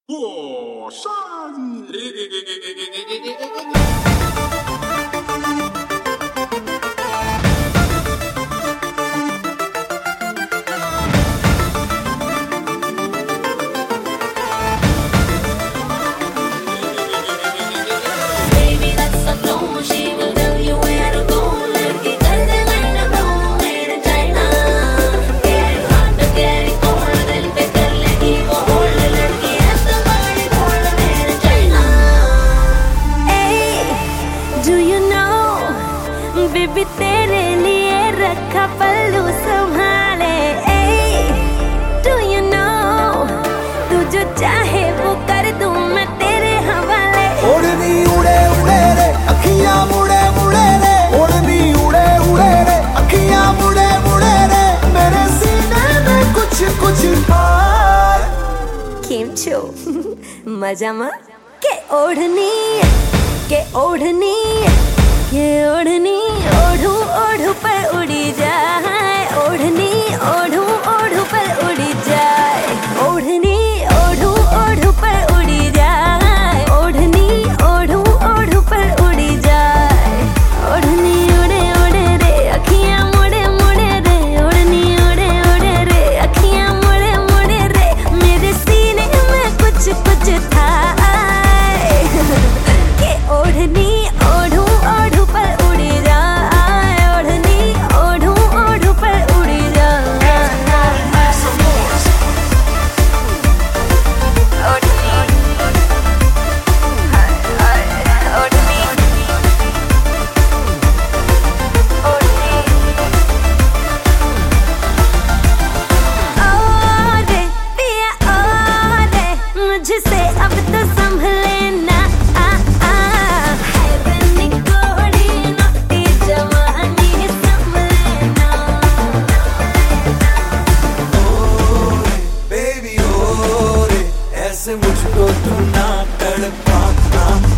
火山。 baby तेरे लिए रखा पल्लू संभाले। Do you know तू जो चाहे वो कर दूं मैं तेरे हवाले। ओढ़नी उड़े उड़े रे अखियां मुड़े मुड़े रे, ओढ़नी उड़े उड़े रे अखियां मुड़े मुड़े रे, मेरे सीने में कुछ कुछ खाए। केम छो मजा मा के ओढ़नी ये ओढ़नी ओढ़ू ओढ़ू पर उड़ी जाए, ओढ़नी ओढ़ू ओढ़ू पर उड़ी जाए, ओढ़नी ओढ़ू ओढ़ू पर उड़ी जाए, ओढ़नी ओढ़ू ओढ़ू पर उड़ी जाए। ओढ़नी उड़े उड़े रे अखियां मुड़े मुड़े रे, ओढ़नी उड़े उड़े रे अखियां मुड़े मुड़े रे, मेरे सीने में कुछ कुछ था के ओढ़नी ओढ़ू ओढ़ू पर उड़ी जाए, ओढ़नी ओढ़ू ओढ़ू पर उड़ी जाए। ओरे पिया ओरे मुझसे अब तो संभले ना। ऐसे मुझको तू ना तड़पा।